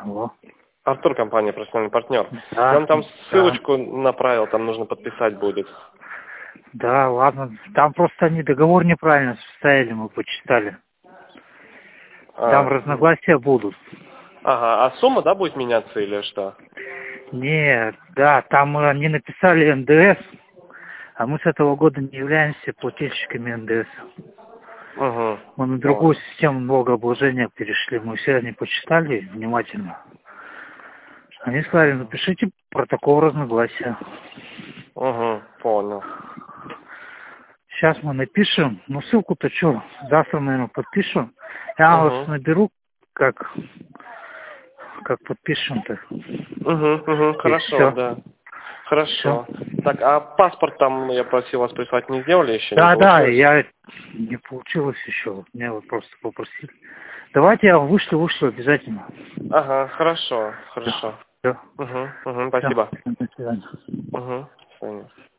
Алло. Артур, компания «Профессиональный партнер». Да, Я вам там да. ссылочку направил, там нужно подписать будет. Да, ладно. Там просто они договор неправильно составили, мы почитали. Там разногласия будут. Ага, а сумма, да, будет меняться или что? Нет, да, там они написали НДС, а мы с этого года не являемся плательщиками НДС. Угу. Мы на другую систему налогообложения перешли. Мы все они почитали внимательно. Они сказали, напишите протокол разногласия. Угу, понял. Сейчас мы напишем. Ну, ссылку-то что, завтра, наверное, подпишем. Я вас наберу, как подпишем-то. И Хорошо, все. да. Хорошо. Все. Так, а паспорт там, я просил вас прислать, не сделали еще, не Да, получилось? я не получилось еще. Меня вот просто попросили. Давайте я вышлю обязательно. Ага, хорошо, хорошо. Все. Спасибо. До свидания. До свидания.